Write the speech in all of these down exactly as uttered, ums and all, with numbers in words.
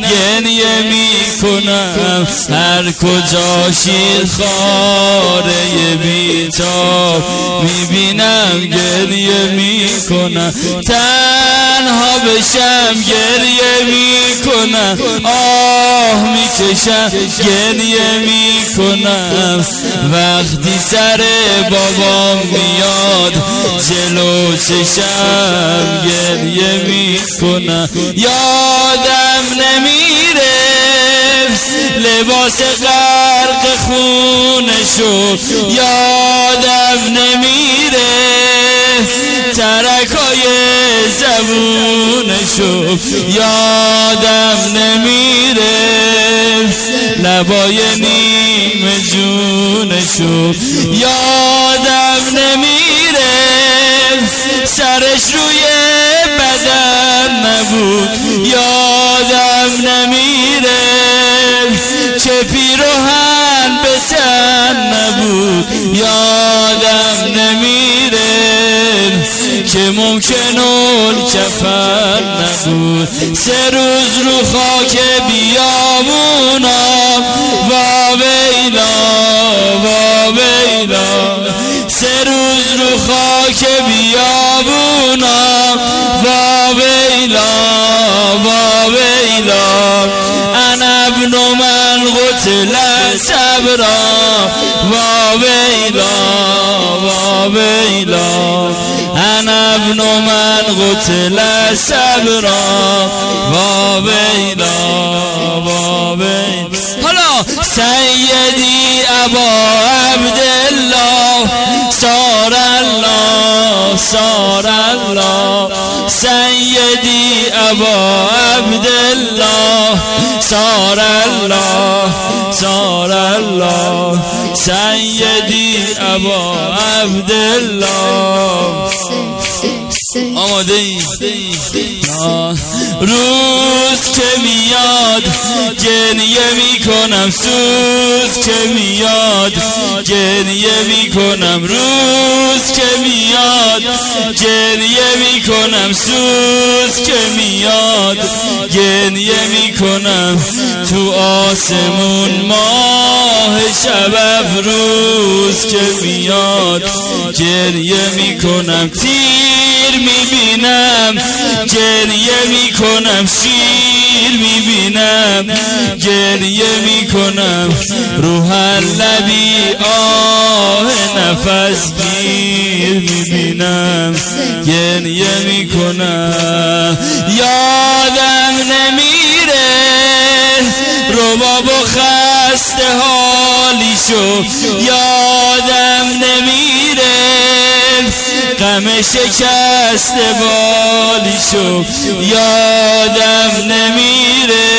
گریه میکنم، هر کجا شیرخواره بیتاب میبینم گریه میکنم، تنها بشم گریه میکنم، آه میکشم گریه میکنم، وقتی سر بابام میاد جلو چشم گریه میکنم، یادم نمیره لباس غرق خونشو، یادم نمیره ترکای زبونشو، یادم نمیره لبای نیم جونشو، یادم نمیره سرش روی بدن نبود، یادم نمیره چه پیراهن به تن نبود، یادم نمیره که ممکن الکفن نبود، سه روز رو خاک بیابونم وا ویلا وا ویلا، سه روز رو خاک بیابونم وا ویلا وا ویلا، انا ابن من قتل صبرا وا ویلا وا ویلا، انا ابن من قتل صبرا وا ویلا وا ویلا. حالا سیدی ابا عبدالله صار الله صار الله، سیدی ابا عبدالله صار الله صار الله، سیدی ابا عبدالله. آماده ای؟ روز که میاد گریه میکنم، سوز که میاد گریه میکنم، روز که میاد گریه میکنم، سوز که میاد گریه میکنم، تو آسمون ماه شب افروز که میاد گریه میکنم، تیر میبینم گریه میکنم، شیر میبینم گریه میکنم، روح لبی آه نفس گیر میبینم گریه میکنم، یادم نمیره رباب و خسته حالیشو، یادم نمیره غم شکست بالیشو، یادم نمیره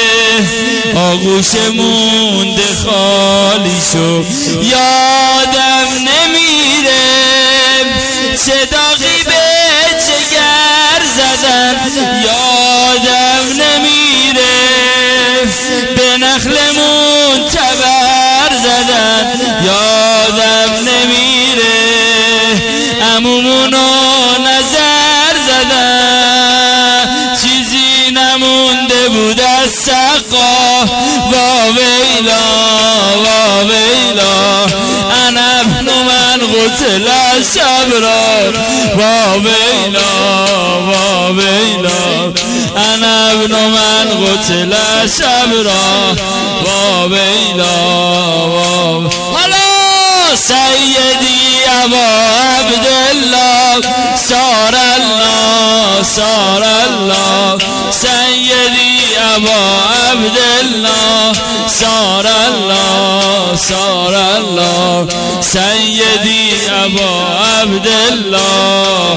آغوش مونده خالیشو، یادم نمیره صداقی به جگر زدن، یادم نمیره به نخلمون تبر زدن، یادم نمیره عمومونو نظر زدن، چیزی نمونده بود از سقا وا ویلا وا ویلا، انا ابن من قتل صبرا وا ویلا وا ویلا، انا ابن من قتل صبرا وا ویلا وا ویلا. سیدی ابا عبدالله صار الله صار الله، سیدی ابا عبدالله صار الله صار الله، سیدی ابا عبدالله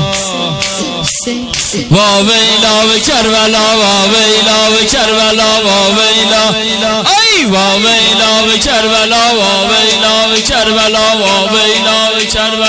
وا ویلا و کربلا وا ویلا و کربلا وا ویلا، ای وا ویلا و کربلا وا ویلا و کربلا وا ویلا و کربلا.